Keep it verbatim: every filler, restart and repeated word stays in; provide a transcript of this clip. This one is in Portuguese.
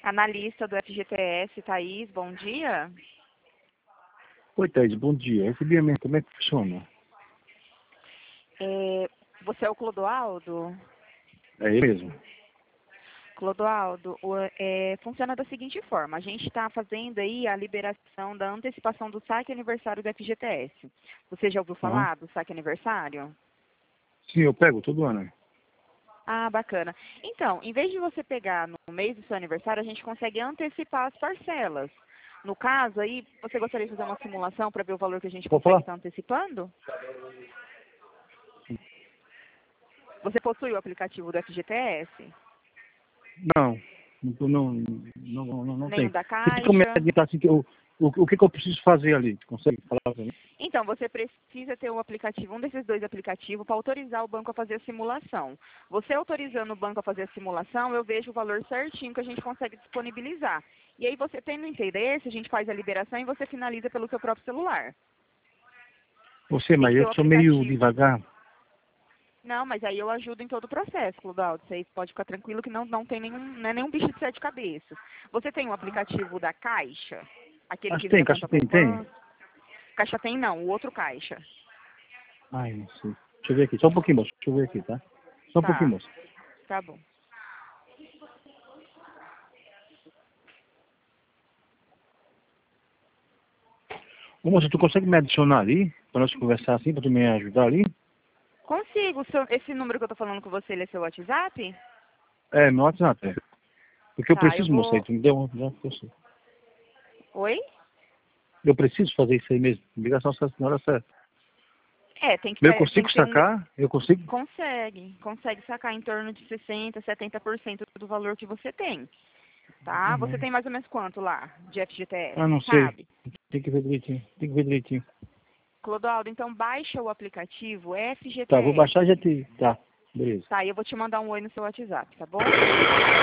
Analista do F G T S, Thaís, bom dia. Oi, Thaís, bom dia. Eu recebi a minha, como é que funciona? É, você é o Clodoaldo? É ele mesmo. Clodoaldo, o, é, funciona da seguinte forma, a gente está fazendo aí a liberação da antecipação do saque aniversário do F G T S. Você já ouviu Aham. falar do saque aniversário? Sim, eu pego todo ano. Ah, bacana. Então, em vez de você pegar no mês do seu aniversário, a gente consegue antecipar as parcelas. No caso, aí, você gostaria de fazer uma simulação para ver o valor que a gente Pode consegue falar? estar antecipando? Você possui o aplicativo do F G T S? Não, não, não, não, não, não Nem o tem. da Você tem como me Caixa? adiantar assim, que eu, o, o que, que eu preciso fazer ali? Tu consegue falar pra mim? Então, você precisa ter um aplicativo, um desses dois aplicativos, para autorizar o banco a fazer a simulação. Você autorizando o banco a fazer a simulação, eu vejo o valor certinho que a gente consegue disponibilizar. E aí, você tendo interesse, a gente faz a liberação e você finaliza pelo seu próprio celular. Você, Tem mas que ter eu o sou meio aplicativo. devagar. Não, mas aí eu ajudo em todo o processo, Clodoaldo. Você pode ficar tranquilo que não, não tem nenhum, não é nenhum bicho de sete cabeças. Você tem um aplicativo da Caixa? Aquele Acho que que tem, vira caixa conta tem, tem? poupança? Caixa tem não, o outro Caixa. Ai, não sei. Deixa eu ver aqui, só um pouquinho, moço. Deixa eu ver aqui, tá? Só um pouquinho, Tá, moço. tá bom. Ô, moço, tu consegue me adicionar ali? Pra nós conversar assim, pra tu me ajudar ali? Consigo. Seu- esse número que eu tô falando com você, ele é seu WhatsApp? É, meu WhatsApp, é. Porque eu Tá, eu preciso, moço, aí vou... tu me deu um... Já, eu sei. Oi? Eu preciso fazer isso aí mesmo. Ligação certa na hora certa. É, tem que Eu ter, tem consigo que ter um... sacar, eu consigo. Consegue. Consegue sacar em torno de sessenta, setenta por cento do valor que você tem. Tá? Você Uhum. tem mais ou menos quanto lá de F G T S, Ah, não sei. sabe? Tem que ver direitinho. Tem que ver direitinho. Clodoaldo, então baixa o aplicativo Tá, vou baixar e F G T S. já te. Tá, beleza. Tá, e eu vou te mandar um oi no seu WhatsApp, tá bom?